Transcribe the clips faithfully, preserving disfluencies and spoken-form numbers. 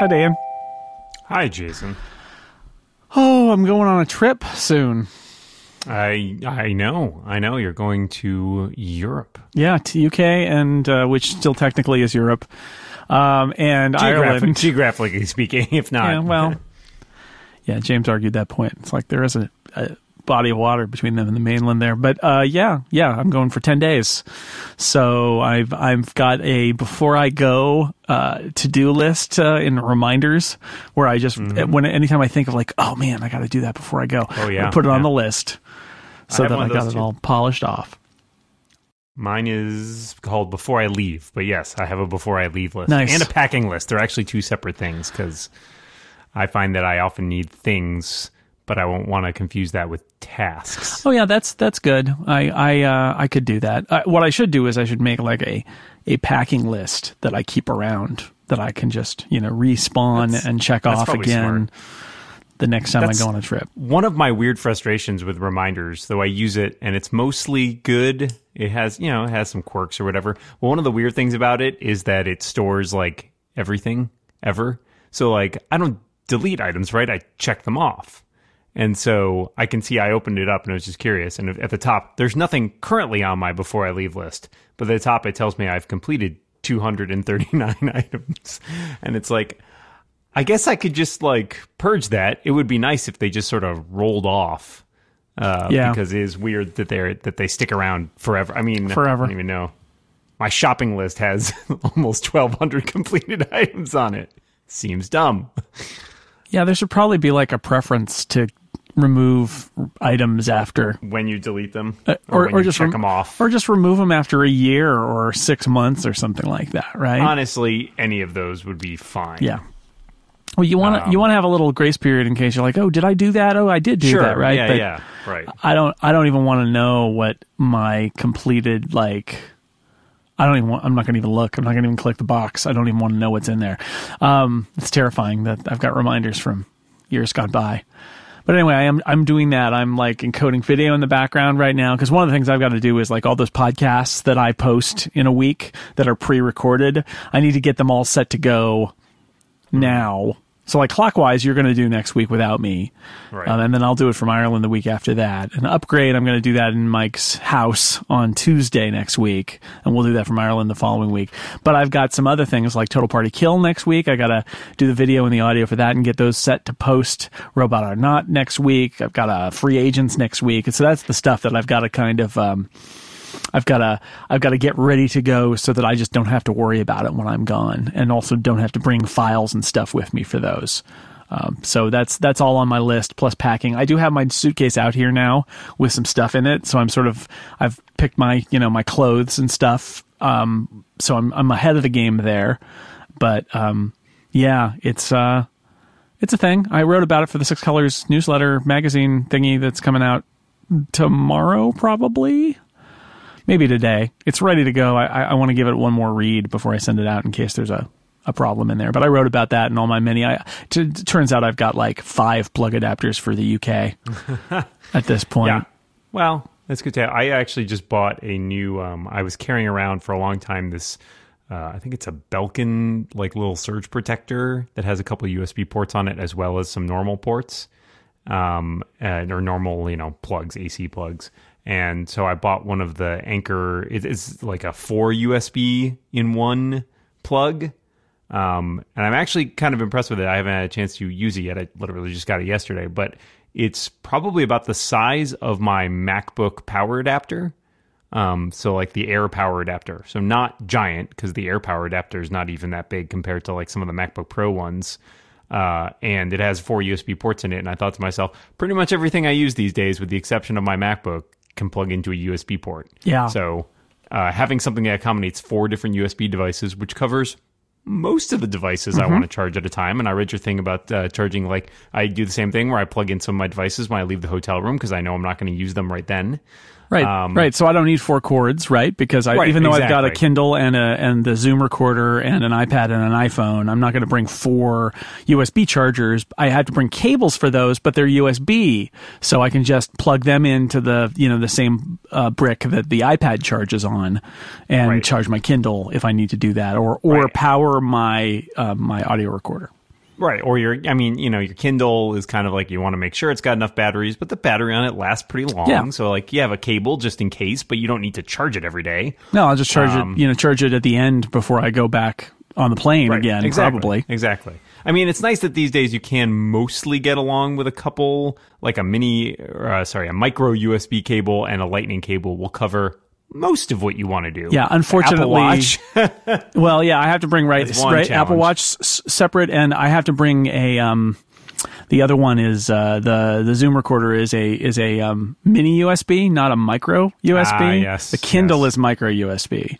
Hi, Dan. Hi, Jason. Oh, I'm going on a trip soon. I I know. I know. You're going to Europe. Yeah, to U K, and uh, which still technically is Europe. Um, and Geographic, Ireland. Geographically speaking, if not. Yeah, well, yeah, James argued that point. It's like there is a, a body of water between them and the mainland there. But uh, yeah, yeah, I'm going for ten days. So I've I've got a before I go uh, to do list uh, in reminders where I just mm-hmm. when anytime I think of like, oh man, I got to do that before I go. Oh yeah, I put it yeah. on the list so I that I got it too. all polished off. Mine is called Before I Leave, but yes, I have a Before I Leave list. Nice. And a packing list. They're actually two separate things because I find that I often need things, but I won't want to confuse that with tasks. Oh yeah, that's that's good. I I uh, I could do that. Uh, what I should do is I should make like a a packing list that I keep around that I can just you know respawn That's- and check that's off probably again smart. the next time That's I go on a trip. One of my weird frustrations with reminders, though I use it and it's mostly good. It has, you know, it has some quirks or whatever. Well, one of the weird things about it is that it stores like everything ever. So like I don't delete items, right? I check them off. And so I can see I opened it up and I was just curious. And at the top, there's nothing currently on my Before I Leave list. But at the top, it tells me I've completed two hundred thirty-nine items. And it's like, I guess I could just like purge that. It would be nice if they just sort of rolled off. Uh, Yeah. Because it is weird that they're that they stick around forever. I mean, Forever. I don't even know. My shopping list has almost twelve hundred completed items on it. Seems dumb. Yeah, there should probably be like a preference to remove items after, When you delete them, uh, or, or, when or you just check rem- them off. or just remove them after a year or six months or something like that, right? Honestly, any of those would be fine. Yeah. Well, you want to Um, you want to have a little grace period in case you're like, oh, did I do that? Oh, I did do Sure. that, right? Yeah, But yeah. Right. I don't I don't even want to know what my completed like. I don't even want, I'm not going to even look. I'm not going to even click the box. I don't even want to know what's in there. Um, it's terrifying that I've got reminders from years gone by. But anyway, I am I'm doing that. I'm like encoding video in the background right now because one of the things I've got to do is like all those podcasts that I post in a week that are pre-recorded. I need to get them all set to go now. So like Clockwise, you're going to do next week without me. Right. Um, and then I'll do it from Ireland the week after that. And Upgrade, I'm going to do that in Mike's house on Tuesday next week. And we'll do that from Ireland the following week. But I've got some other things like Total Party Kill next week. I got to do the video and the audio for that and get those set to post Robot or Not next week. I've got uh, Free Agents next week. And so that's the stuff that I've got to kind of... Um, I've got to I've got to get ready to go so that I just don't have to worry about it when I'm gone, and also don't have to bring files and stuff with me for those. Um, so that's that's all on my list. Plus packing. I do have my suitcase out here now with some stuff in it, so I'm sort of I've picked my you know my clothes and stuff. Um, so I'm I'm ahead of the game there. But um, yeah, it's uh, it's a thing. I wrote about it for the Six Colors newsletter magazine thingy that's coming out tomorrow, probably. Maybe today. It's ready to go. I, I want to give it one more read before I send it out in case there's a, a problem in there. But I wrote about that in all my many. I, t- t- turns out I've got like five plug adapters for the U K at this point. Yeah. Well, that's good to have. I actually just bought a new, um, I was carrying around for a long time this, uh, I think it's a Belkin like little surge protector that has a couple of U S B ports on it as well as some normal ports, um, and, or normal, you know, plugs, A C plugs. And so I bought one of the Anker. It's like a four U S B in one plug. Um, and I'm actually kind of impressed with it. I haven't had a chance to use it yet. I literally just got it yesterday. But it's probably about the size of my MacBook power adapter. Um, so like the Air power adapter. So not giant, because the Air power adapter is not even that big compared to like some of the MacBook Pro ones. Uh, and it has four U S B ports in it. And I thought to myself, pretty much everything I use these days, with the exception of my MacBook, can plug into a U S B port. Yeah. So uh, having something that accommodates four different U S B devices, which covers most of the devices mm-hmm. I want to charge at a time. And I read your thing about uh, charging. Like I do the same thing where I plug in some of my devices when I leave the hotel room because I know I'm not going to use them right then. Right, Um, right. So I don't need four cords, right? Because I, Right, even though I've got a exactly. Kindle and a and the Zoom recorder and an iPad and an iPhone, I'm not going to bring four U S B chargers. I have to bring cables for those, but they're U S B, so I can just plug them into the you know the same uh, brick that the iPad charges on, and Right. charge my Kindle if I need to do that, or or Right. power my uh, my audio recorder. Right. Or your, I mean, you know, your Kindle is kind of like you want to make sure it's got enough batteries, but the battery on it lasts pretty long. Yeah. So like you have a cable just in case, but you don't need to charge it every day. No, I'll just charge Um, it, you know, charge it at the end before I go back on the plane Right. again, exactly. probably. Exactly. I mean, it's nice that these days you can mostly get along with a couple, like a mini, uh, sorry, a micro U S B cable and a lightning cable will cover most of what you want to do. Yeah, unfortunately. Apple Watch. Well, yeah, I have to bring right, That's one right challenge. Apple Watch s- separate, and I have to bring a. Um, the other one is uh, the the Zoom recorder is a is a um, mini U S B, not a micro U S B. Ah, yes, the Kindle yes. is micro U S B.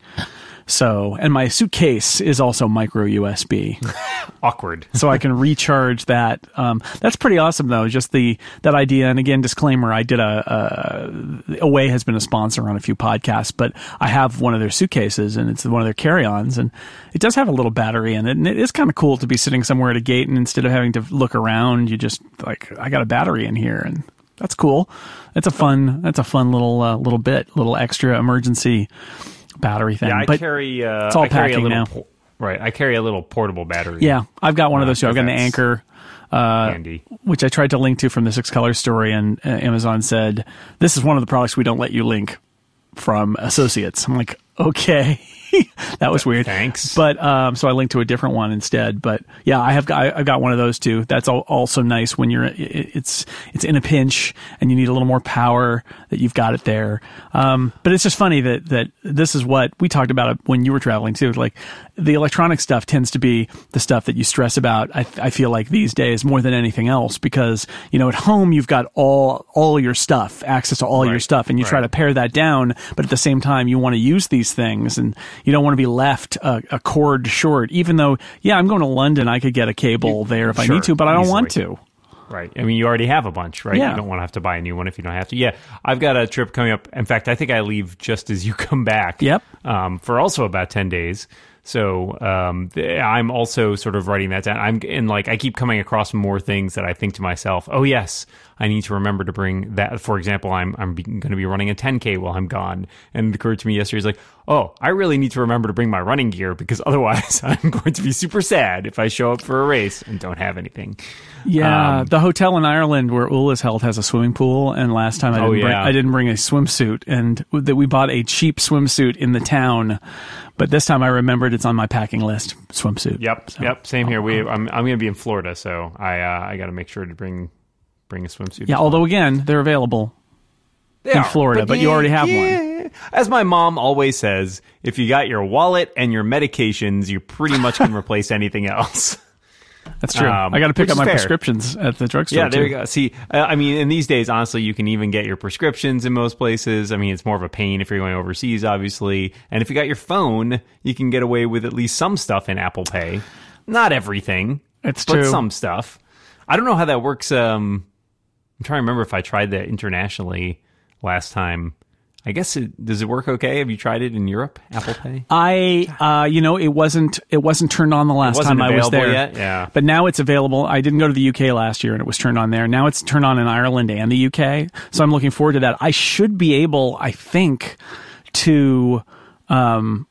So, and my suitcase is also micro U S B. Awkward. So I can recharge that. Um, that's pretty awesome, though. Just the that idea. And again, disclaimer: I did a, a Away has been a sponsor on a few podcasts, but I have one of their suitcases, and it's one of their carry-ons, and it does have a little battery in it, and it is kind of cool to be sitting somewhere at a gate, and instead of having to look around, you just like, I got a battery in here, and that's cool. It's a fun. That's a fun little uh, little bit, little extra emergency battery thing. Yeah, I but carry. Uh, it's all I carry a packing little now. po- right, I carry a little portable battery. Yeah, I've got one of Uh, those too. I've got an that's Anchor. Uh, handy. which I tried to link to from the Six Colors story, and uh, Amazon said, this is one of the products we don't let you link from associates. I'm like, okay. That was weird. Thanks. But um, so I linked to a different one instead. But yeah, I have got I've got one of those too. That's al- also nice when you're it's it's in a pinch and you need a little more power, that you've got it there. Um, but it's just funny that that this is what we talked about when you were traveling too. Like the electronic stuff tends to be the stuff that you stress about. I, I feel like these days more than anything else, because you know at home you've got all all your stuff, access to all Right. your stuff, and you try Right. to pare that down. But at the same time, you want to use these things, and you don't want to be left a, a cord short. Even though, yeah, I'm going to London, I could get a cable there if I Sure, need to, but I don't want easily. to. Right. I mean, you already have a bunch, right? Yeah. You don't want to have to buy a new one if you don't have to. Yeah. I've got a trip coming up. In fact, I think I leave just as you come back. Yep. Um, for also about ten days. So um, th- I'm also sort of writing that down. I'm and like I keep coming across more things that I think to myself, oh yes, I need to remember to bring that. For example, I'm I'm going to be running a ten K while I'm gone, and it occurred to me yesterday, it's like, oh, I really need to remember to bring my running gear, because otherwise I'm going to be super sad if I show up for a race and don't have anything. Yeah, Um, the hotel in Ireland where Ula's held has a swimming pool, and last time I Oh, didn't, bring, yeah. I didn't bring a swimsuit, and that we bought a cheap swimsuit in the town, but this time I remembered it's on my packing list. Swimsuit. Yep, So, yep. Same here. We I'm I'm going to be in Florida, so I uh, I got to make sure to bring bring a swimsuit. Yeah, as well. although again they're available. They in are, Florida, but you already have one. one. As my mom always says, if you got your wallet and your medications, you pretty much can replace anything else. That's true. Um, I got to pick which up is my fair. prescriptions at the drugstore. Yeah, there too. you go. See, uh, I mean, in these days, honestly, you can even get your prescriptions in most places. I mean, it's more of a pain if you're going overseas, obviously. And if you got your phone, you can get away with at least some stuff in Apple Pay. Not everything. It's but true. some stuff. I don't know how that works. Um, I'm trying to remember if I tried that internationally last time. I guess it, does it work okay? Have you tried it in Europe, Apple Pay? I, uh, you know, it wasn't it wasn't turned on the last wasn't time I was available there. yet? Yeah. But now it's available. I didn't go to the U K last year, and it was turned on there. Now it's turned on in Ireland and the U K. So I'm looking forward to that. I should be able, I think, to. Um,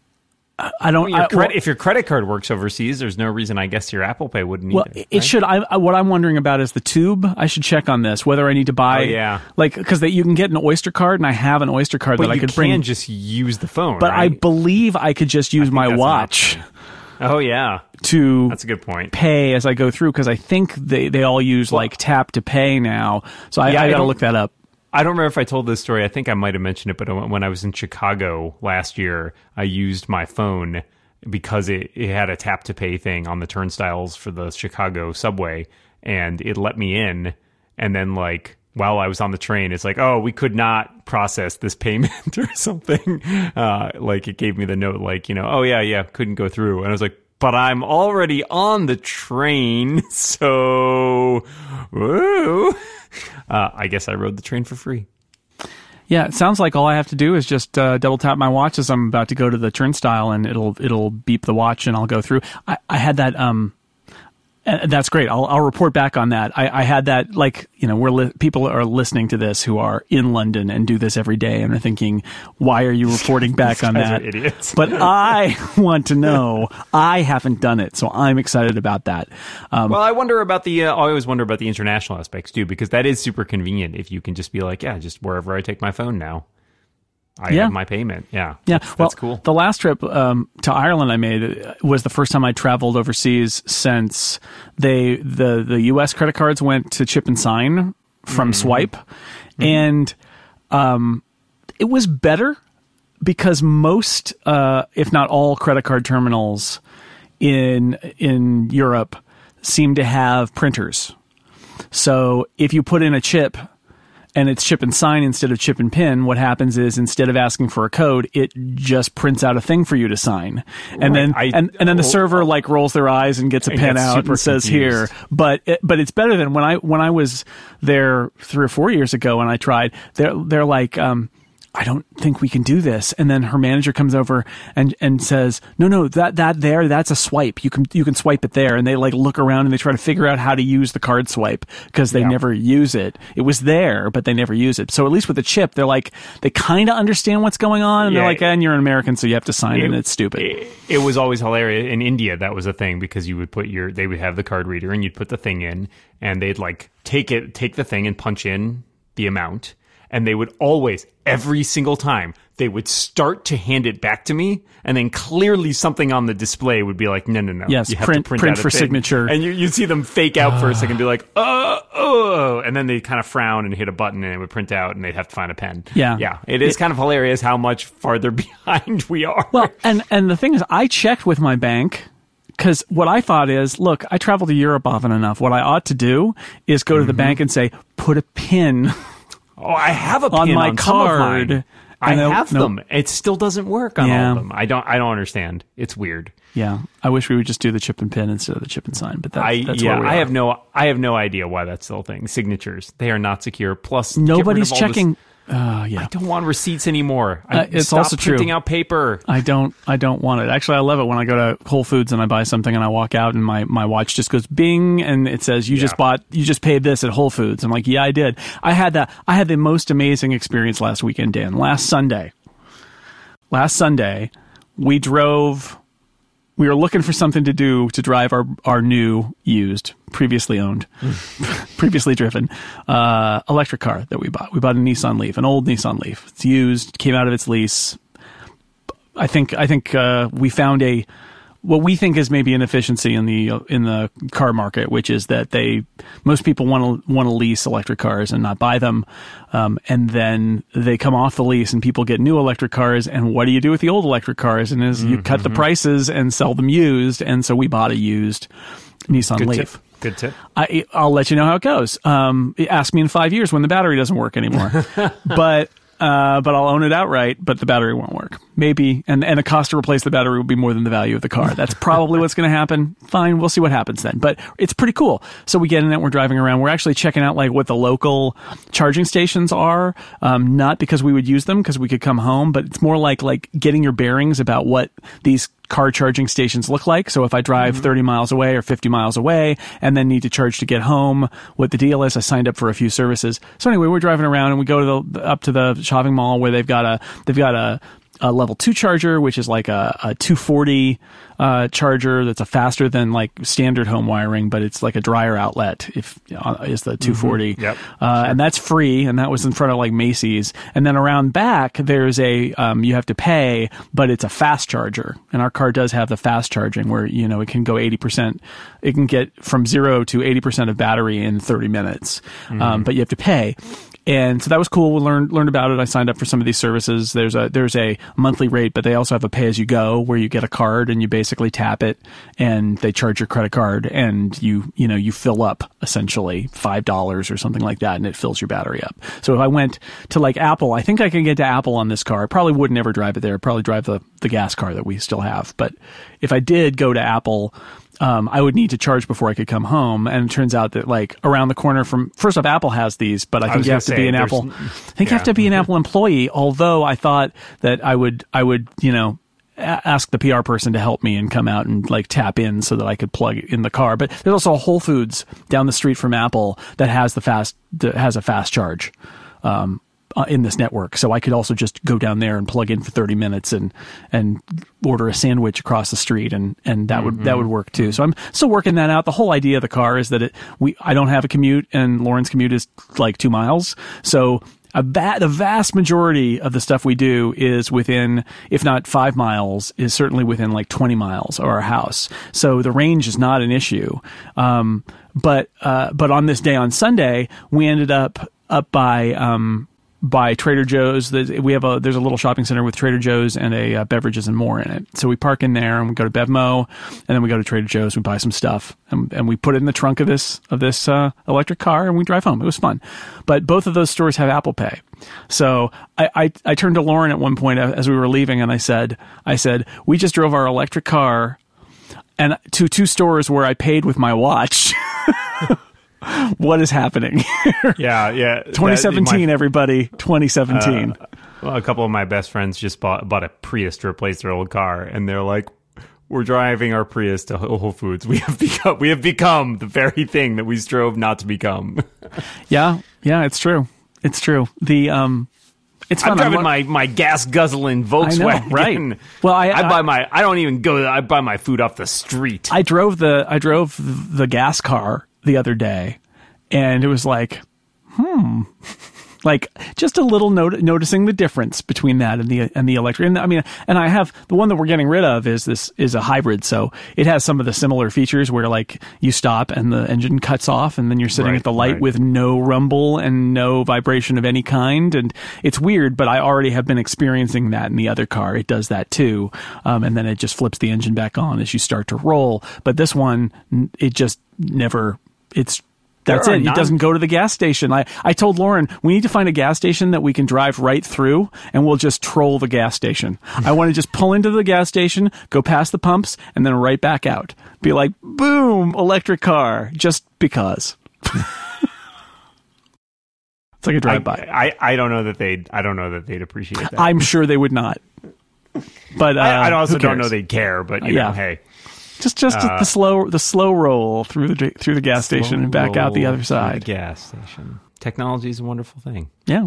I don't. Your I, credit, well, if your credit card works overseas, there's no reason I guess your Apple Pay wouldn't well, either. it right? should. I, I- what I'm wondering about is the tube. I should check on this whether I need to buy. Oh, yeah. Like because you can get an Oyster card, and I have an Oyster card But that I you could can bring. just use the phone, But I right? believe I could just use my that's an watch Oh, yeah. to That's a good point. pay as I go through, because I think they, they all use like tap to pay now. So I, Yeah, I I got to don't- look that up. I don't remember if I told this story. I think I might have mentioned it, but when I was in Chicago last year, I used my phone because it, it had a tap to pay thing on the turnstiles for the Chicago subway, and it let me in. And then, like, while I was on the train, it's like, oh, we could not process this payment or something. Uh, like, it gave me the note, like, you know, oh, yeah, yeah, couldn't go through. And I was like, but I'm already on the train, so woo. Uh, I guess I rode the train for free. Yeah, it sounds like all I have to do is just uh, double tap my watch as I'm about to go to the turnstile, and it'll it'll beep the watch, and I'll go through. I, I had that. Um, And that's great. I'll, I'll report back on that. I, I had that, like, you know, we're li- people are listening to this who are in London and do this every day, and are thinking, why are you reporting back on that? Are idiots. But I want to know. I haven't done it, so I'm excited about that. Um, well, I wonder about the. Uh, I always wonder about the international aspects too, because that is super convenient. If you can just be like, yeah, just wherever I take my phone now, I yeah. have my payment. Yeah. Yeah. That's, well, that's cool. The last trip um, to Ireland I made was the first time I traveled overseas since they the, the U S credit cards went to chip and sign from mm-hmm. Swipe. Mm-hmm. And um, it was better because most, uh, if not all, credit card terminals in in Europe seem to have printers. So if you put in a chip and it's chip and sign instead of chip and pin, what happens is instead of asking for a code, it just prints out a thing for you to sign. And right. then I, and, and then the server like rolls their eyes and gets a pen out and says confused. here. But it, but it's better than when I when I was there three or four years ago and I tried. They're they're like um I don't think we can do this. And then her manager comes over and, and says, no, no, that, that there, that's a swipe. You can, you can swipe it there. And they like look around and they try to figure out how to use the card swipe because they yeah. never use it. It was there, but they never use it. So at least with the chip, they're like, they kind of understand what's going on. And yeah, they're like, and you're an American, so you have to sign it, and it's stupid. It, it was always hilarious. In India, that was a thing because you would put your, they would have the card reader and you'd put the thing in and they'd like take it, take the thing and punch in the amount. And they would always, every single time, they would start to hand it back to me, and then clearly something on the display would be like, no, no, no. Yes, you have print, to print, print out for a thing. signature. And you, you'd see them fake out for a second, be like, oh, oh, and then they'd kind of frown and hit a button, and it would print out, and they'd have to find a pen. Yeah. Yeah, it is it, kind of hilarious how much farther behind we are. Well, and, and the thing is, I checked with my bank. Because what I thought is, look, I travel to Europe often enough. What I ought to do is go to the mm-hmm. bank and say, put a pin Oh, I have a pin on my on card. Some of mine. I have no, them. It still doesn't work on yeah. all of them. I don't. I don't understand. It's weird. Yeah, I wish we would just do the chip and pin instead of the chip and sign. But that, I, that's yeah, where we are. I have no. I have no idea why that's still a thing. Signatures. They are not secure. Plus, nobody's get rid of all checking. This, Uh, yeah. I don't want receipts anymore. I, uh, it's stop also true. printing out paper. I don't. I don't want it. Actually, I love it when I go to Whole Foods and I buy something and I walk out and my, my watch just goes bing and it says you yeah. just bought you just paid this at Whole Foods. I'm like, yeah, I did. I had that. I had the most amazing experience last weekend, Dan. Last Sunday. Last Sunday, we drove. We were looking for something to do to drive our, our new, used, previously owned, previously driven uh, electric car that we bought. We bought a Nissan Leaf, an old Nissan Leaf. It's used, came out of its lease. I think I think uh, we found a what we think is maybe an efficiency in the in the car market, which is that they most people want to want to lease electric cars and not buy them, um, and then they come off the lease and people get new electric cars. And what do you do with the old electric cars? And is mm-hmm. you cut the prices and sell them used. And so we bought a used Nissan Good Leaf. Tip. Good tip. I, I'll let you know how it goes. Um, ask me in five years when the battery doesn't work anymore, but. Uh, but I'll own it outright, but the battery won't work. Maybe, and, and the cost to replace the battery will be more than the value of the car. That's probably what's going to happen. Fine, we'll see what happens then. But it's pretty cool. So we get in it, we're driving around. We're actually checking out like what the local charging stations are, um, not because we would use them because we could come home, but it's more like like getting your bearings about what these car charging stations look like. So if I drive mm-hmm. thirty miles away or fifty miles away and then need to charge to get home, what the deal is. I signed up for a few services. So anyway, we're driving around and we go to the, up to the shopping mall where they've got a, they've got a, a level two charger, which is like a, a two forty uh, charger that's a faster than like standard home wiring, but it's like a dryer outlet. If uh, is the two forty, mm-hmm. yep. uh, sure. and that's free, and that was in front of like Macy's. And then around back, there's a um, you have to pay, but it's a fast charger, and our car does have the fast charging where you know it can go eighty percent. It can get from zero to eighty percent of battery in thirty minutes, mm-hmm. um, but you have to pay. And so that was cool. We learned learned about it. I signed up for some of these services. There's a there's a monthly rate, but they also have a pay as you go where you get a card and you basically tap it and they charge your credit card and you you know you fill up essentially five dollars or something like that and it fills your battery up. So if I went to like Apple, I think I can get to Apple on this car. I probably would never drive it there. I'd probably drive the the gas car that we still have. But if I did go to Apple, Um, I would need to charge before I could come home, and it turns out that like around the corner from first off, Apple has these, but I think I you have to say, be an Apple. I think yeah. you have to be an Apple employee. Although I thought that I would, I would, you know, a- ask the P R person to help me and come out and like tap in so that I could plug it in the car. But there's also a Whole Foods down the street from Apple that has the fast that has a fast charge. Um, Uh, in this network, so I could also just go down there and plug in for thirty minutes and and order a sandwich across the street, and and that would mm-hmm. that would work too. So I'm still working that out. The whole idea of the car is that it we I don't have a commute, and Lauren's commute is like two miles. So a va- the vast majority of the stuff we do is within, if not five miles, is certainly within like twenty miles of our house. So the range is not an issue. Um, but uh, but on this day on Sunday, we ended up up by. Um, by Trader Joe's. We have a, there's a little shopping center with Trader Joe's and a uh, Beverages and More in it. So we park in there and we go to Bevmo, and then we go to Trader Joe's, we buy some stuff, and, and we put it in the trunk of this, of this, uh, electric car, and we drive home. It was fun. But both of those stores have Apple Pay. So I, I, I turned to Lauren at one point as we were leaving, and I said, I said, we just drove our electric car and to two stores where I paid with my watch. What is happening? yeah, yeah. twenty seventeen, that, my, everybody. twenty seventeen. Uh, well, a couple of my best friends just bought bought a Prius to replace their old car, and they're like, "We're driving our Prius to Whole Foods. We have become we have become the very thing that we strove not to become." yeah, yeah, it's true. It's true. The um. It's fun. I'm driving my, my gas guzzling Volkswagen. I know, right? Well, I, I buy I, my. I don't even go. I buy my food off the street. I drove the. I drove the gas car the other day, and it was like, hmm, like just a little not- noticing the difference between that and the and the electric. And I mean, and I have the one that we're getting rid of is this is a hybrid, so it has some of the similar features where like you stop and the engine cuts off, and then you're sitting right, at the light right. with no rumble and no vibration of any kind, and it's weird. But I already have been experiencing that in the other car. It does that too, um, and then it just flips the engine back on as you start to roll. But this one, it just never. It's That's it. Non- it doesn't go to the gas station. I, I told Lauren, we need to find a gas station that we can drive right through, and we'll just troll the gas station. I want to just pull into the gas station, go past the pumps, and then right back out. Be like, boom, electric car, just because. It's like a drive-by. I, I, I don't know that they'd. I don't know that they'd appreciate that. I'm sure they would not. But uh, I, I also who don't cares? know they'd care. But you yeah. know, hey. Just, just uh, the slow, the slow roll through the through the gas station and back out the other side. The gas station. Technology is a wonderful thing. Yeah.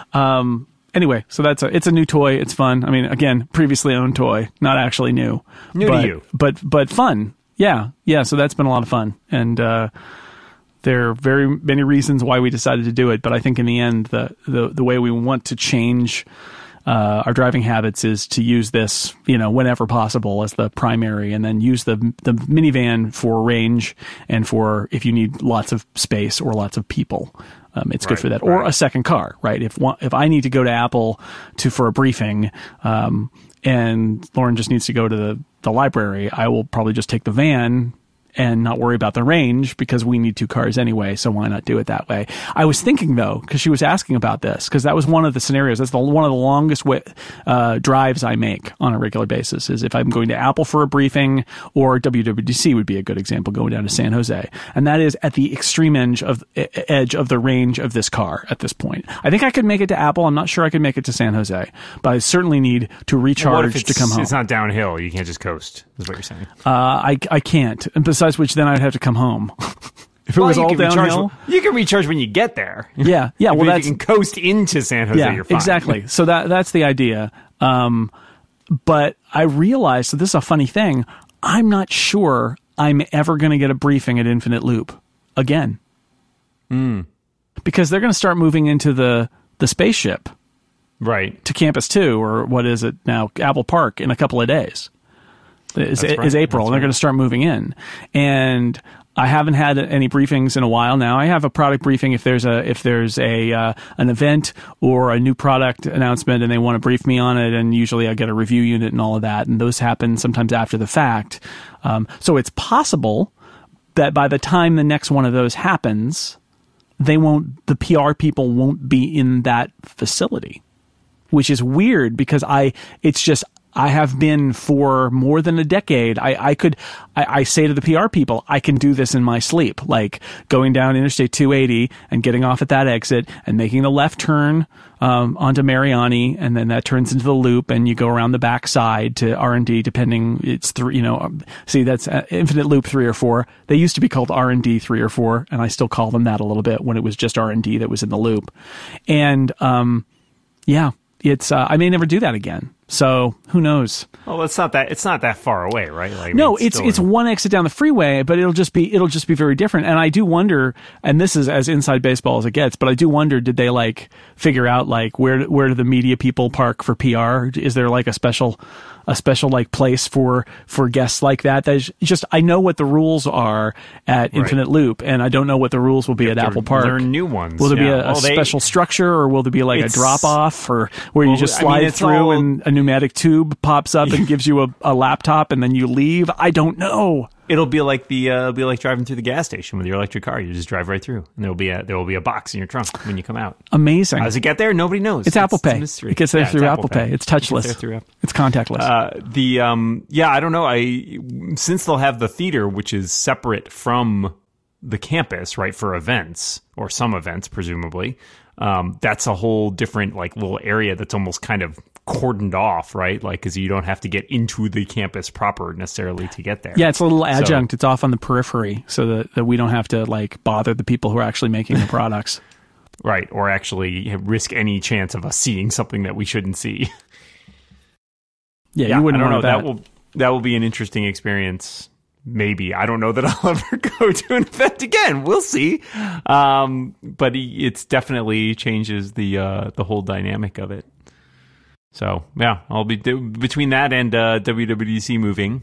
Um. Anyway, so that's a it's a new toy. It's fun. I mean, again, previously owned toy, not actually new. New but, to you, but but fun. Yeah, yeah. So that's been a lot of fun, and uh, there are very many reasons why we decided to do it. But I think in the end, the the the way we want to change Uh, our driving habits is to use this, you know, whenever possible as the primary, and then use the the minivan for range and for if you need lots of space or lots of people. Um, it's right, good for that, or right. a second car, right? If one, if I need to go to Apple to for a briefing, um, and Lauren just needs to go to the the library, I will probably just take the van and not worry about the range because we need two cars anyway, so why not do it that way? I was thinking, though, because she was asking about this, because that was one of the scenarios. That's the, one of the longest way, uh, drives I make on a regular basis, is if I'm going to Apple for a briefing, or W W D C would be a good example, going down to San Jose. And that is at the extreme edge of, edge of the range of this car at this point. I think I could make it to Apple. I'm not sure I could make it to San Jose, but I certainly need to recharge to come home. It's not downhill. You can't just coast, is what you're saying. Uh, I, I can't. And besides which, then I'd have to come home. If it well, was all downhill, you can recharge when you get there. Yeah, yeah. Well, that's, you can coast into San Jose. Yeah, you're fine. Exactly. So that that's the idea. Um, but I realized, so this is a funny thing. I'm not sure I'm ever going to get a briefing at Infinite Loop again, mm. because they're going to start moving into the the spaceship, right, to Campus Two, or what is it now, Apple Park, in a couple of days. Is, right. is April, that's and they're right. going to start moving in. And I haven't had any briefings in a while now. I have a product briefing if there's a if there's a uh, an event or a new product announcement and they want to brief me on it, and usually I get a review unit and all of that, and those happen sometimes after the fact. Um, so it's possible that by the time the next one of those happens, they won't the P R people won't be in that facility, which is weird because I it's just I have been for more than a decade. I, I could, I, I say to the P R people, I can do this in my sleep, like going down Interstate two eighty and getting off at that exit and making the left turn um, onto Mariani, and then that turns into the loop, and you go around the back side to R and D, depending, it's three, you know, um, see, that's uh, Infinite Loop three or four. They used to be called R and D three or four, and I still call them that a little bit when it was just R and D that was in the loop. And, um, yeah, it's, uh, I may never do that again. So who knows? Well, it's not that it's not that far away, right? Like, no, I mean, it's it's, it's one exit down the freeway, but it'll just be it'll just be very different. And I do wonder, and this is as inside baseball as it gets, but I do wonder, did they like figure out like where where do the media people park for P R? Is there like a special a special like place for for guests like that? That's just, I know what the rules are at Infinite right. Loop, and I don't know what the rules will be at Apple Park. Learn new ones. Will there yeah. be a, a well, they, special structure, or will there be like a drop off, or where well, you just slide I mean, through all, and a pneumatic tube pops up and gives you a, a laptop and then you leave? I don't know. It'll be like the uh, it'll be like driving through the gas station with your electric car. You just drive right through, and there'll be a there will be a box in your trunk when you come out. Amazing. How does it get there? Nobody knows. It's, it's Apple Pay. It's it gets there yeah, through Apple, Apple Pay. Pay. It's touchless. It through Apple. It's contactless. Uh, the um yeah, I don't know. I since they'll have the theater, which is separate from the campus, right, for events or some events, presumably. Um, that's a whole different like little area that's almost kind of cordoned off, right? Like, because you don't have to get into the campus proper necessarily to get there. Yeah, it's a little adjunct. So, it's off on the periphery, so that, that we don't have to like bother the people who are actually making the products. Right, or actually risk any chance of us seeing something that we shouldn't see. Yeah, yeah you wouldn't I don't know. That. that will that will be an interesting experience. Maybe. I don't know that I'll ever go to an event again. We'll see. Um, but it's definitely changes the uh, the whole dynamic of it. So yeah, I'll be between that and uh, W W D C moving.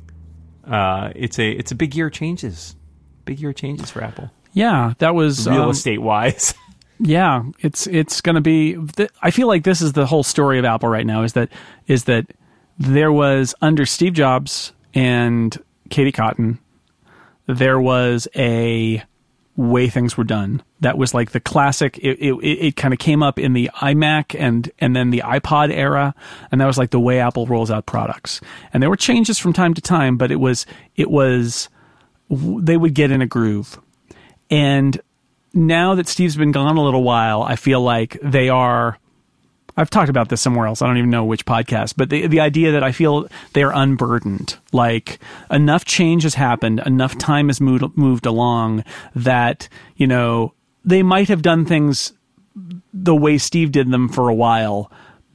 Uh, it's a it's a big year of changes, big year of changes for Apple. Yeah, that was real um, estate wise. Yeah, it's it's going to be. I feel like this is the whole story of Apple right now. Is that is that there was under Steve Jobs and Katie Cotton, there was a way things were done. That was like the classic. It it, it kind of came up in the iMac and and then the iPod era, and that was like the way Apple rolls out products. And there were changes from time to time, but it was it was they would get in a groove. And now that Steve's been gone a little while, I feel like they are. I've talked about this somewhere else. I don't even know which podcast, but the the idea that I feel they're unburdened, like enough change has happened, enough time has moved moved along that, you know, they might have done things the way Steve did them for a while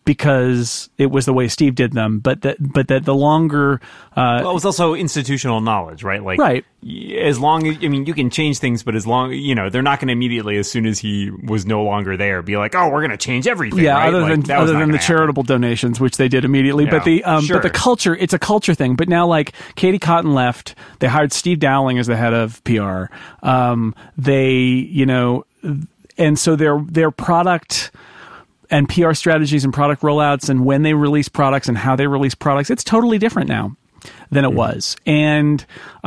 because it was the way Steve did them, but that but that the longer uh, well, it was also institutional knowledge, right? Like, right. As long as, I mean, you can change things, but as long, you know, they're not going to immediately, as soon as he was no longer there, be like, oh, we're going to change everything. Yeah, right? other like, than other than the charitable happen. donations, which they did immediately. Yeah, but the um, sure. but the culture, it's a culture thing. But now, like Katie Cotton left, they hired Steve Dowling as the head of P R. Um, they, you know, and so their their product and P R strategies and product rollouts and when they release products and how they release products, it's totally different now than it mm-hmm. was. And,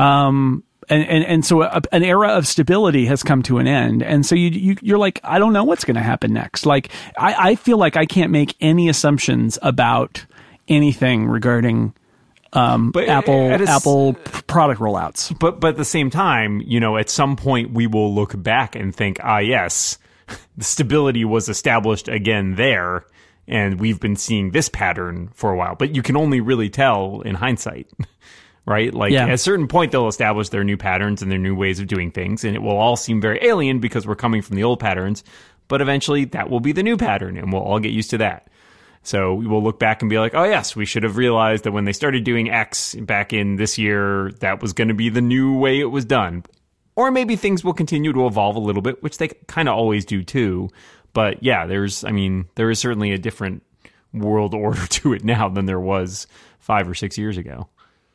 um, and, and, and so a, an era of stability has come to an end. And so you, you, you're like, I don't know what's going to happen next. Like, I, I feel like I can't make any assumptions about anything regarding, um, but Apple, a, Apple product rollouts. But, but at the same time, you know, at some point we will look back and think, ah, yes, the stability was established again there, and we've been seeing this pattern for a while. But you can only really tell in hindsight, right? Like, yeah. At a certain point, they'll establish their new patterns and their new ways of doing things, and it will all seem very alien because we're coming from the old patterns. But eventually, that will be the new pattern, and we'll all get used to that. So we will look back and be like, oh, yes, we should have realized that when they started doing X back in this year, that was going to be the new way it was done. Or maybe things will continue to evolve a little bit, which they kind of always do too. But yeah, there's, I mean, there is certainly a different world order to it now than there was five or six years ago.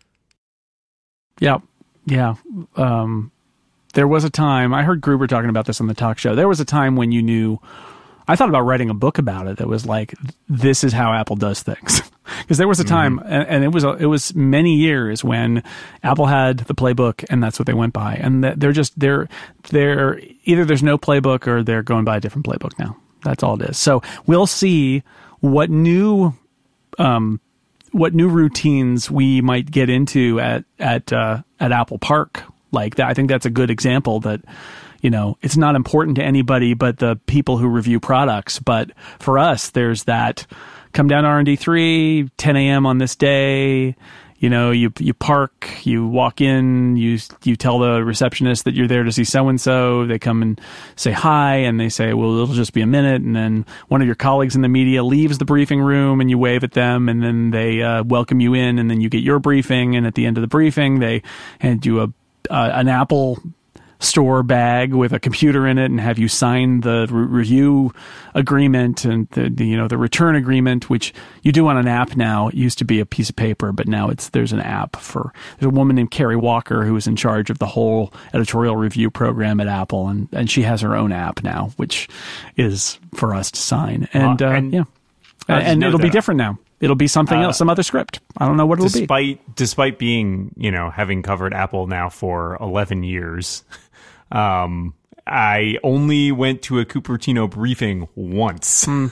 Yeah. Yeah. Um, there was a time, I heard Gruber talking about this on the talk show. There was a time when you knew, I thought about writing a book about it that was like, this is how Apple does things. Because there was a time, mm-hmm. and, and it was a, it was many years when Apple had the playbook, and that's what they went by. And they're just they're they're either there's no playbook or they're going by a different playbook now. That's all it is. So we'll see what new um, what new routines we might get into at at uh, at Apple Park. Like that, I think that's a good example that, you know, it's not important to anybody but the people who review products. But for us, there's that come down to R and D three, ten a.m. on this day. You know, you you park, you walk in, you you tell the receptionist that you're there to see so-and-so. They come and say hi, and they say, well, it'll just be a minute. And then one of your colleagues in the media leaves the briefing room, and you wave at them, and then they uh, welcome you in, and then you get your briefing. And at the end of the briefing, they hand you a uh, an Apple Store bag with a computer in it and have you sign the re- review agreement and the, the you know the return agreement, which you do on an app now. It used to be a piece of paper, but now it's there's an app for. There's a woman named Carrie Walker who is in charge of the whole editorial review program at Apple, and, and she has her own app now, which is for us to sign. And, uh, and yeah, and, and it'll be different now. It'll be something uh, else, some other script. I don't know what it'll despite, be. Despite being, you know, having covered Apple now for eleven years, um, I only went to a Cupertino briefing once. Mm.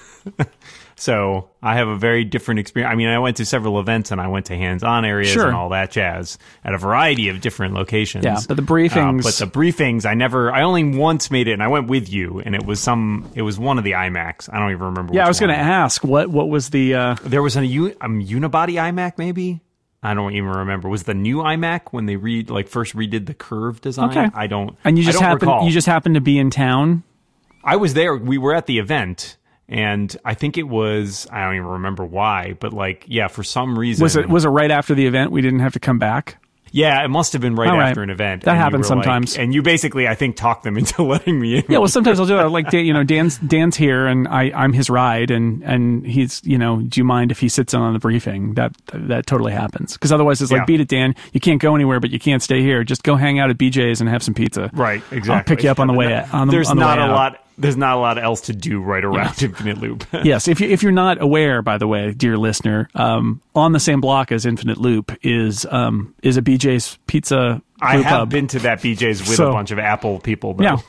So I have a very different experience. I mean, I went to several events and I went to hands-on areas sure. and all that jazz at a variety of different locations. Yeah, but the briefings... Uh, but the briefings, I never... I only once made it, and I went with you, and it was some... It was one of the iMacs. I don't even remember Yeah, which I was going to ask, what what was the... Uh... There was a, a unibody iMac, maybe? I don't even remember. Was the new iMac when they re like first redid the curve design? Okay. I don't. And you just I don't happened. recall. You just happened to be in town. I was there. We were at the event, and I think it was. I don't even remember why, but like, yeah, for some reason, was it was it right after the event? We didn't have to come back. Yeah, it must have been right, right. after an event. That happens sometimes. Like, and you basically, I think, talked them into letting me in. Yeah, well, sometimes I'll do that. Like, you know, Dan's Dan's here, and I, I'm his ride, and, and he's, you know, do you mind if he sits in on the briefing? That that totally happens. Because otherwise it's like, yeah. beat it, Dan. You can't go anywhere, but you can't stay here. Just go hang out at B J's and have some pizza. Right, exactly. I'll pick you up on the way on the, There's on the not way a out. lot... There's not a lot else to do right around yeah. Infinite Loop. Yes, if you if you're not aware, by the way, dear listener, um, on the same block as Infinite Loop is um, is a B J's Pizza. I have pub. been to that B J's with so, a bunch of Apple people, though. Yeah,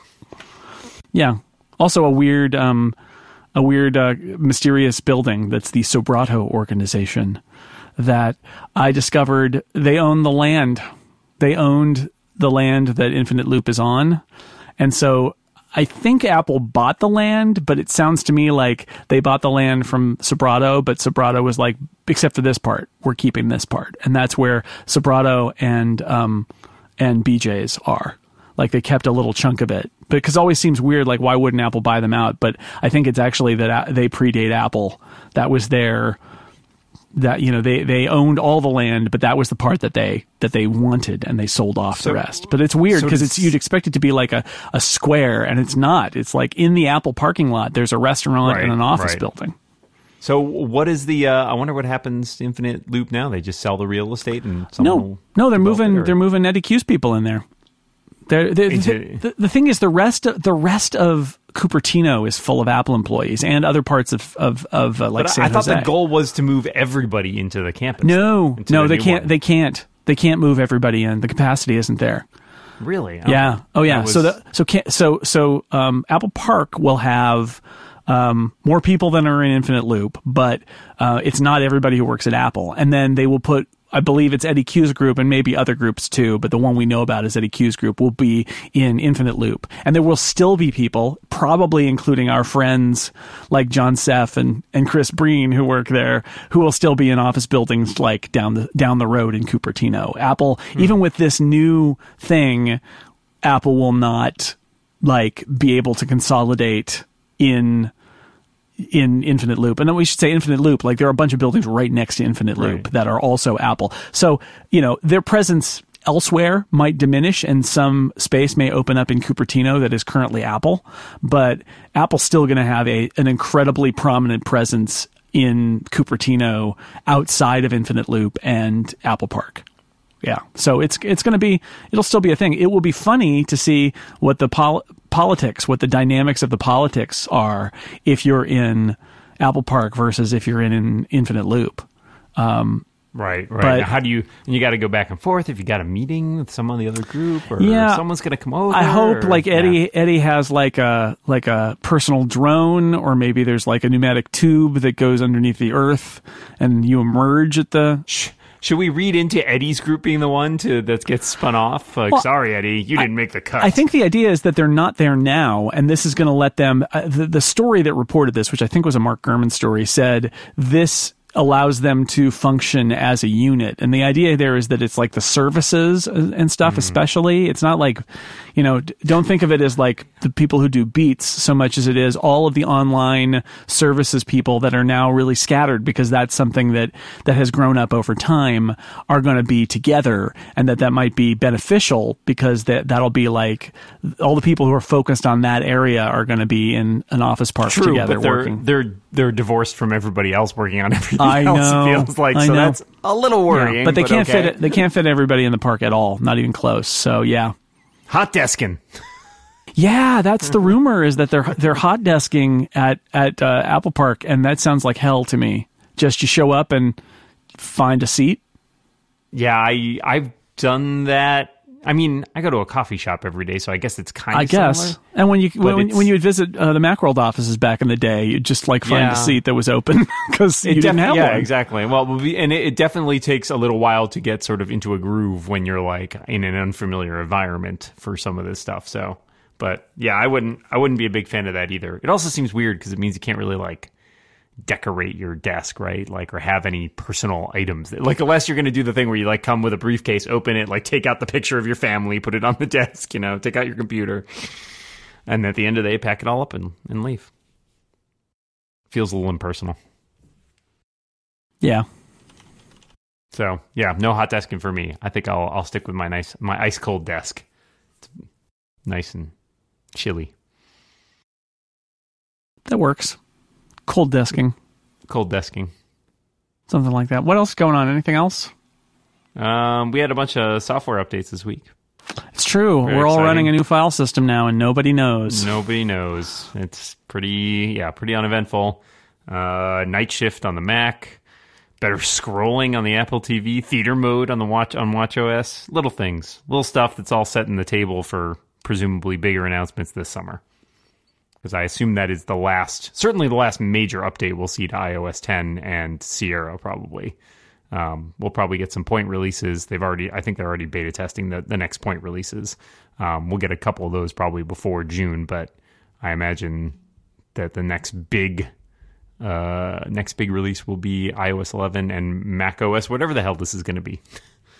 yeah. Also, a weird, um, a weird, uh, mysterious building that's the Sobrato organization that I discovered. They own the land. They owned the land that Infinite Loop is on, and so. I think Apple bought the land, but it sounds to me like they bought the land from Sobrato, but Sobrato was like, except for this part, we're keeping this part. And that's where Sobrato and um, and B J's are. Like they kept a little chunk of it. Because it always seems weird, like why wouldn't Apple buy them out? But I think it's actually that they predate Apple. That was their... That, you know, they, they owned all the land, but that was the part that they that they wanted, and they sold off so, the rest. But it's weird because so it's you'd expect it to be like a, a square, and it's not. It's like in the Apple parking lot, there's a restaurant right, and an office right. building. So what is the? Uh, I wonder what happens to Infinite Loop now. They just sell the real estate and someone no, will no, they're moving. It, they're moving Eddie Q's people in there. They're, they're, the, the, the thing is, the rest of, the rest of Cupertino is full of Apple employees and other parts of of, of uh, like but San I thought Jose. the goal was to move everybody into the campus. No, no, the they can't. One. They can't. They can't move everybody in. The capacity isn't there. Really? Yeah. Oh, yeah. Was... So the so can, so so um, Apple Park will have um, more people than are in Infinite Loop, but uh, it's not everybody who works at Apple. And then they will put. I believe it's Eddie Q's group and maybe other groups too, but the one we know about is Eddie Q's group will be in Infinite Loop. And there will still be people, probably including our friends like John Seff and, and Chris Breen who work there, who will still be in office buildings like down the down the road in Cupertino. Apple, mm. even with this new thing, Apple will not like be able to consolidate in in Infinite Loop. And then we should say Infinite Loop, like there are a bunch of buildings right next to Infinite Loop right. that are also Apple. So, you know, their presence elsewhere might diminish and some space may open up in Cupertino that is currently Apple, but Apple's still going to have a an incredibly prominent presence in Cupertino outside of Infinite Loop and Apple Park. Yeah. So it's it's going to be, it'll still be a thing. It will be funny to see what the pol- politics, what the dynamics of the politics are if you're in Apple Park versus if you're in, in Infinite Loop. Um, Right, right. But now how do you, and you got to go back and forth if you got a meeting with someone in the other group, or Yeah. someone's going to come over. I hope or- like Eddie yeah. Eddie has like a like a personal drone, or maybe there's like a pneumatic tube that goes underneath the earth and you emerge at the Shh. Should we read into Eddie's group being the one to that gets spun off? Like, Well, sorry, Eddie, you didn't make the cut. I think the idea is that they're not there now, and this is going to let them. Uh, the, the story that reported this, which I think was a Mark Gurman story, said this allows them to function as a unit. And the idea there is that it's like the services and stuff, mm. especially. It's not like, you know, don't think of it as like the people who do beats so much as it is all of the online services people that are now really scattered, because that's something that, that has grown up over time, are going to be together, and that that might be beneficial because that, that'll be like all the people who are focused on that area are going to be in an office park True, together but they're, working. They're, they're divorced from everybody else working on everything I else, know, it feels like. I So know. that's a little worrying. Yeah, but they can't okay. fit it. They can't fit everybody in the park at all. Not even close. So yeah, Hot desking. yeah. That's the rumor, is that they're they're hot desking at at uh, Apple Park, and that sounds like hell to me. Just you show up and find a seat. Yeah, I I've done that. I mean, I go to a coffee shop every day, so I guess it's kind of I guess. similar. And when you when, it's- when you would visit uh, the Macworld offices back in the day, you'd just like find Yeah. a seat that was open because you It didn't defi- have yeah, one. exactly. Well, we'll be- and it, it definitely takes a little while to get sort of into a groove when you're like in an unfamiliar environment for some of this stuff. So, but yeah, I wouldn't, I wouldn't be a big fan of that either. It also seems weird because it means you can't really like decorate your desk, right? Like, or have any personal items. Like, unless you're going to do the thing where you like come with a briefcase, open it, like take out the picture of your family, put it on the desk, you know, take out your computer, and at the end of the day, pack it all up and, and leave. Feels a little impersonal. Yeah. So yeah, no hot desking for me. I think I'll I'll stick with my nice my ice cold desk. It's nice and chilly. That works. Cold desking, Cold desking. something like that. What else is going on? Anything else? Um, we had a bunch of software updates this week. It's true. Very We're all exciting. running a new file system now, and nobody knows. Nobody knows. It's pretty yeah, pretty uneventful. Uh, night shift on the Mac. Better scrolling on the Apple T V. Theater mode on the watch on watchOS. Little things, little stuff that's all set in the table for presumably bigger announcements this summer. Because I assume that is the last, certainly the last major update we'll see to i O S ten and Sierra probably. Um, we'll probably get some point releases. They've already, I think they're already beta testing the, the next point releases. Um, we'll get a couple of those probably before June, but I imagine that the next big, uh, next big release will be i O S eleven and macOS, whatever the hell this is going to be.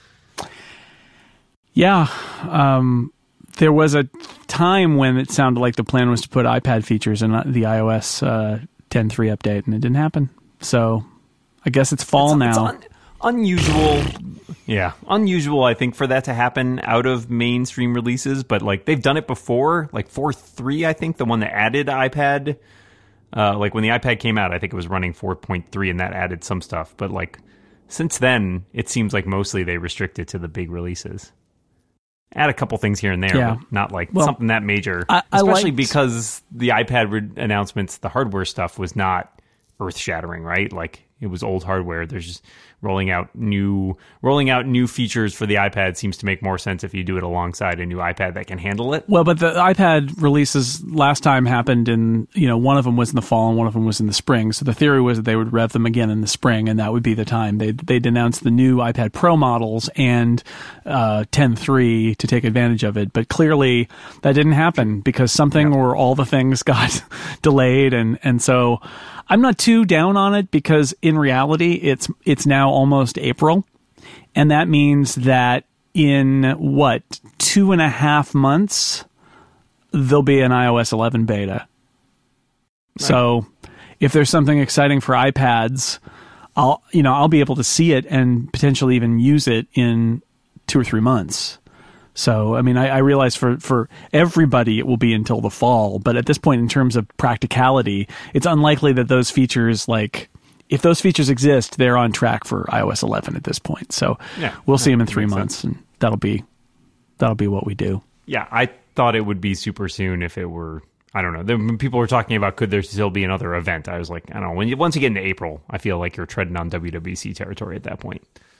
Yeah. Um, there was a time when it sounded like the plan was to put iPad features in the iOS uh, ten point three update, and it didn't happen. So I guess it's fall It's- now. it's un- unusual. Yeah, unusual, I think, for that to happen out of mainstream releases, but like they've done it before, like four point three, I think, the one that added iPad. Uh, like when the iPad came out, I think it was running four point three, and that added some stuff. But like since then, it seems like mostly they restrict it to the big releases. Add a couple things here and there, Yeah. but not like Well, something that major. I- I Especially liked- because the iPad re- announcements, the hardware stuff was not earth-shattering, right? Like it was old hardware. There's just rolling out new rolling out new features for the iPad seems to make more sense if you do it alongside a new iPad that can handle it. Well, but the iPad releases last time happened in, you know, one of them was in the fall and one of them was in the spring. So the theory was that they would rev them again in the spring, and that would be the time. They'd, they'd announce the new iPad Pro models and uh, ten point three to take advantage of it. But clearly that didn't happen because something or all the things got delayed. And, and so I'm not too down on it because in reality, it's it's now almost April. And that means that in what, two and a half months, there'll be an i O S eleven beta. Right. So if there's something exciting for iPads, I'll, you know, I'll be able to see it and potentially even use it in two or three months. So, I mean, I, I realize for, for everybody it will be until the fall, but at this point, in terms of practicality, it's unlikely that those features, like, if those features exist, they're on track for i O S eleven at this point. So Yeah, we'll see that them in makes three sense. months, and that'll be that'll be what we do. Yeah, I thought it would be super soon if it were. I don't know. The, when people were talking about could there still be another event, I was like, I don't know. When you, once you get into April, I feel like you're treading on W W D C territory at that point.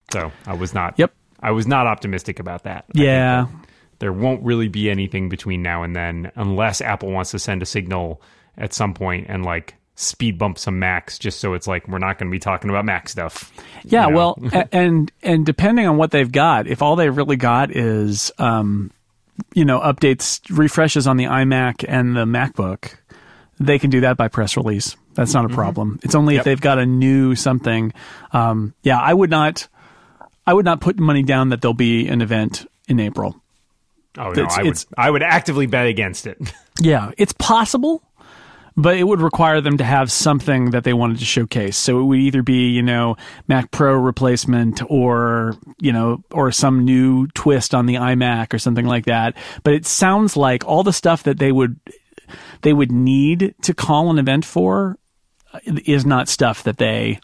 So I was not. Yep. I was not optimistic about that. I Yeah. think that there won't really be anything between now and then, unless Apple wants to send a signal at some point and like speed bump some Macs, just so it's like we're not going to be talking about Mac stuff. Yeah. you know? Well, a- and and depending on what they've got, if all they've really got is um, you know, updates, refreshes on the iMac and the MacBook, they can do that by press release. That's not a problem. Mm-hmm. It's only Yep. if they've got a new something. Um, yeah, I would not. I would not put money down that there'll be an event in April. Oh no, It's- I would. it's- I would actively bet against it. Yeah, it's possible, but it would require them to have something that they wanted to showcase. So it would either be, you know, Mac Pro replacement or, you know, or some new twist on the iMac or something like that. But it sounds like all the stuff that they would they would need to call an event for is not stuff that they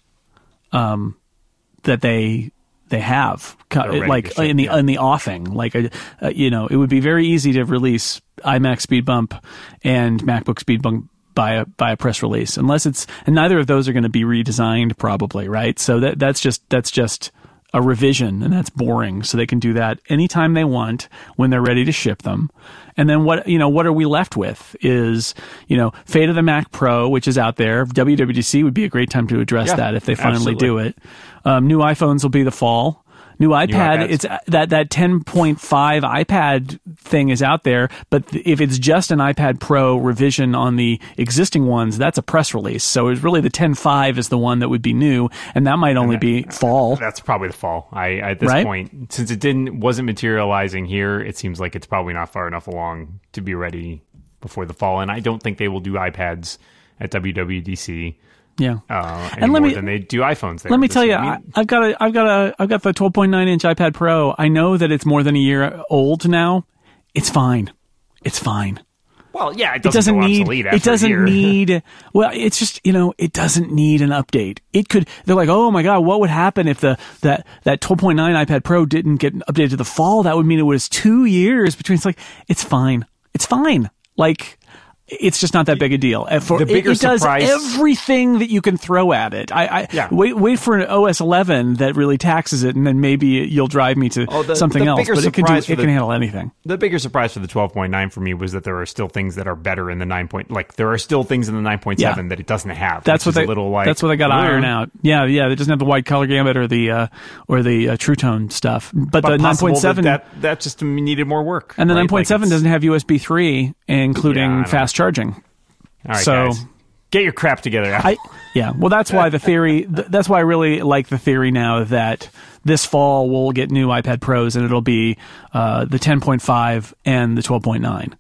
um that they they have ready like to ship, in the yeah. in the offing. Like a, uh, you know, it would be very easy to release iMac Speed Bump and MacBook Speed Bump by a by a press release, unless it's and neither of those are going to be redesigned probably, right? So that that's just that's just a revision, and that's boring. So they can do that anytime they want when they're ready to ship them. And then what, you know, what are we left with is, you know, Fate of the Mac Pro, which is out there. W W D C would be a great time to address Yeah, that if they finally absolutely. do it. Um, new iPhones will be the fall. New iPad, iPads. it's that that ten point five iPad thing is out there, but th- if it's just an iPad Pro revision on the existing ones, that's a press release. So it's really the ten point five is the one that would be new, and that might only be fall. That's probably the fall. I at this Right? point, since it didn't wasn't materializing here, it seems like it's probably not far enough along to be ready before the fall. And I don't think they will do iPads at W W D C. Yeah. Uh, any And let more me- than they do iPhones. There Let me this tell you, year. I I, mean, I've got a, I've got a, I've got the twelve point nine inch iPad Pro. I know that it's more than a year old now. It's fine. It's fine. well, yeah, it It doesn't, doesn't go need. obsolete after It doesn't a year. need. Well, it's just, you know, it doesn't need an update. It could. They're like, oh my god, what would happen if the that that twelve point nine iPad Pro didn't get updated to the fall? That would mean it was two years between. It's like it's fine. It's fine. Like. It's just not that big a deal. And For, The bigger it, it does surprise- everything that you can throw at it. I, I Yeah. wait wait for an O S eleven that really taxes it, and then maybe you'll drive me to Oh, the- something the else. bigger But it can do, surprise for it can the- handle anything. The bigger surprise for the twelve point nine for me was that there are still things that are better in the nine point. Like there are still things in the nine point seven Yeah. that it doesn't have. That's which what is they. a little like. that's what they got to uh, iron out. Yeah, yeah. It doesn't have the wide color gamut or the uh, or the uh, True Tone stuff. But, But the nine possible point seven that, that that just needed more work. and the right? nine point seven Like, it's- doesn't have U S B three, including Yeah, I know. fast charging. All right, so- guys, get your crap together. I yeah. Well, that's why the theory. Th- that's why I really like the theory now that this fall we'll get new iPad Pros and it'll be uh, the ten point five and the twelve point nine.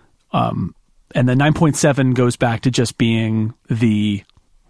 Um, and the nine point seven goes back to just being the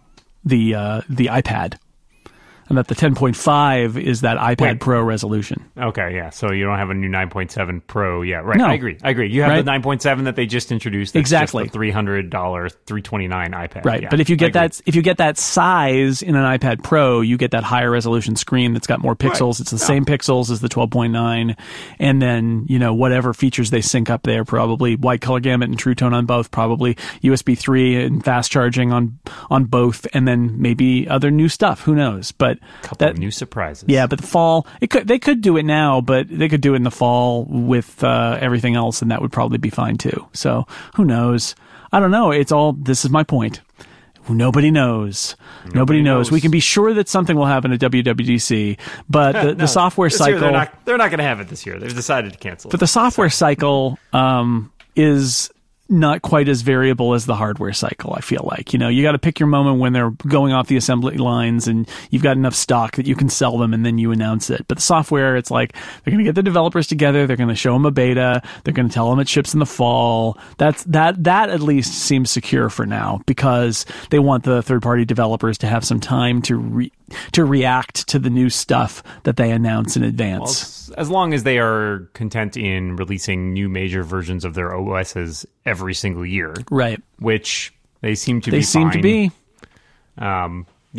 the uh, the iPad, and that the ten point five is that iPad Wait. Pro resolution. Okay, yeah. So you don't have a new nine point seven Pro yet, right? No. I agree. I agree. You have Right? the nine point seven that they just introduced. That's Exactly. Just the three hundred dollars, three twenty-nine iPad. Right, Yeah, but if you I get agree. that if you get that size in an iPad Pro, you get that higher resolution screen that's got more pixels. It's the Yeah. same pixels as the twelve point nine, and then you know whatever features they sync up there, probably wide color gamut and True Tone on both, probably U S B three and fast charging on on both, and then maybe other new stuff. Who knows? But couple that of new surprises. yeah, but the fall it could they could do it now, but they could do it in the fall with uh, everything else, and that would probably be fine too. So who knows? I don't know. It's all. This is my point. Nobody knows. Nobody, Nobody knows. knows. We can be sure that something will happen at W W D C, but the, No, the software this year cycle. they're not, they're not going to have it this year. They've decided to cancel it. But the software cycle um, is not quite as variable as the hardware cycle, I feel like. You know, you got to pick your moment when they're going off the assembly lines and you've got enough stock that you can sell them and then you announce it. But the software, it's like they're going to get the developers together, they're going to show them a beta, they're going to tell them it ships in the fall. That's that that at least seems secure for now because they want the third-party developers to have some time to re- to react to the new stuff that they announce in advance. Well, s- as long as they are content in releasing new major versions of their O Ss every single year, Right. which they seem to They be seem to fine. be. Um, yeah.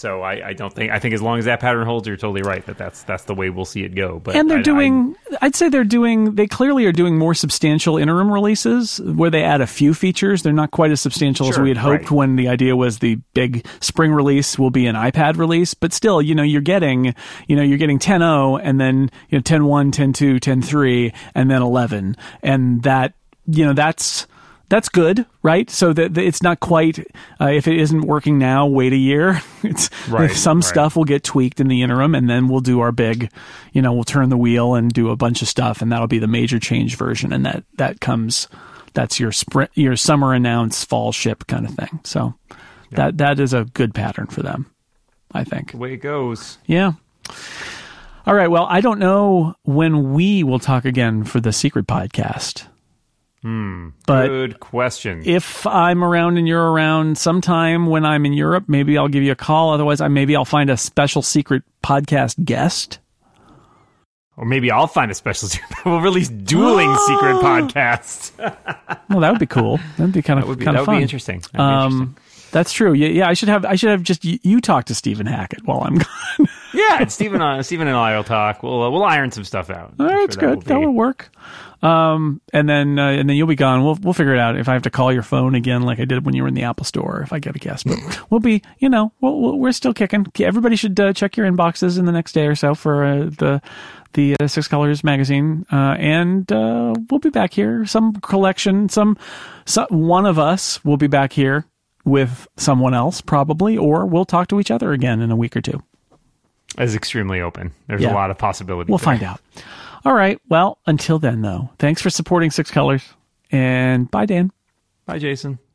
So I, I don't think I think as long as that pattern holds, you're totally right that that's that's the way we'll see it go. But and they're I, doing, I, I'd say they're doing, they clearly are doing more substantial interim releases where they add a few features. They're not quite as substantial Sure, as we had hoped right. when the idea was the big spring release will be an iPad release. But still, you know, you're getting, you know, you're getting ten point oh and then you know ten point one, ten point two, ten point three, and then eleven, and that, you know, that's. That's good, right? So that that it's not quite. Uh, if it isn't working now, wait a year. It's Right, some right. stuff will get tweaked in the interim, and then we'll do our big. You know, we'll turn the wheel and do a bunch of stuff, and that'll be the major change version. And that that comes. That's your sprint, your summer announce, fall ship kind of thing. So that that is a good pattern for them, I think. the way it goes. Yeah. All right. Well, I don't know when we will talk again for the Secret Podcast. Hmm. But Good question. if I'm around and you're around sometime when I'm in Europe, maybe I'll give you a call. Otherwise, I maybe I'll find a special Secret Podcast guest. Or maybe I'll find a special. We'll release dueling secret podcasts. Well, that would be cool. That'd be kind of That would be, kind that of would fun. be interesting. That'd be Um, interesting. that's true. Yeah, yeah. I should have. I should have just you, you talk to Stephen Hackett while I'm gone. Yeah, and Stephen, uh, Stephen and I will talk. We'll uh, we'll iron some stuff out. All I'm right, sure that's that good. will That be- will work. Um, and then uh, and then you'll be gone. We'll we'll figure it out. If I have to call your phone again, like I did when you were in the Apple Store, if I get a guest, but we'll be, you know, we'll, we'll, we're still kicking. Everybody should uh, check your inboxes in the next day or so for uh, the the uh, Six Colors magazine, uh, and uh, we'll be back here. Some collection, some, some one of us will be back here with someone else probably, or we'll talk to each other again in a week or two. Is extremely open. There's Yeah. a lot of possibilities. We'll there. find out. All right. Well, until then, though, thanks for supporting Six Colors. And bye, Dan. Bye, Jason.